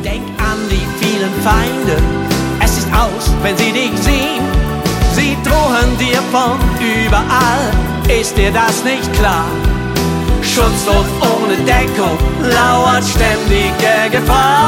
Denk an die vielen Feinde, es ist aus, wenn sie dich sehen. Sie drohen dir von überall, ist dir das nicht klar? Schutzlos ohne Deckung lauert ständige Gefahr.